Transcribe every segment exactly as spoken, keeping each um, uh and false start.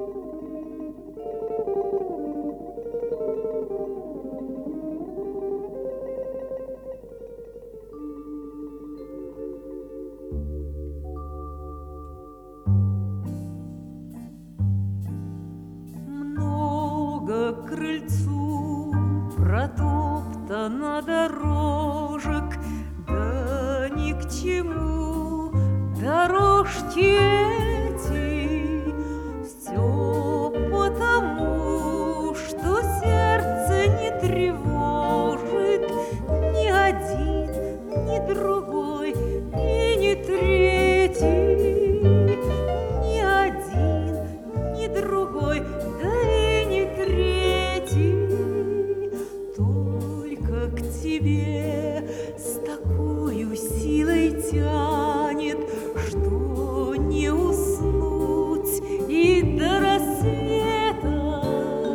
Много к крыльцу протоптано дорожек, да ни к чему дорожки эти. Все потому, что сердце не тревожит ни один, ни другой и ни третий, ни один, ни другой, да и не третий. Только к тебе с такою силой тянет, что не уснуть и до рассвета.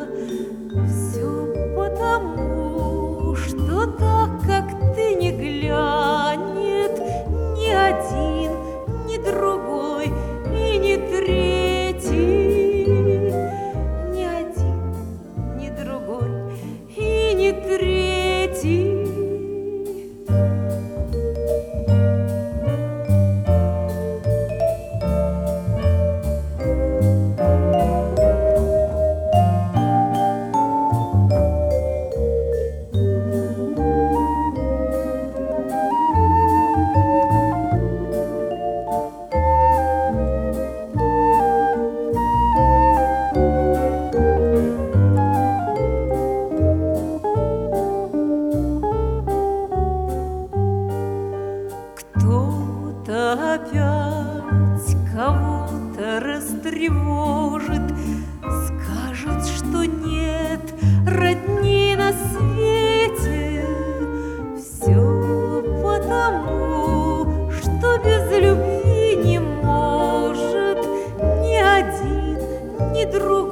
Все потому, что так, как ты не глянет ни один, ни другой и ни третий, ни один, ни другой и ни третий. Кто-то опять кого-то растревожит, скажет, что нет родни на свете. Все потому, что без любви не может ни один, ни другой.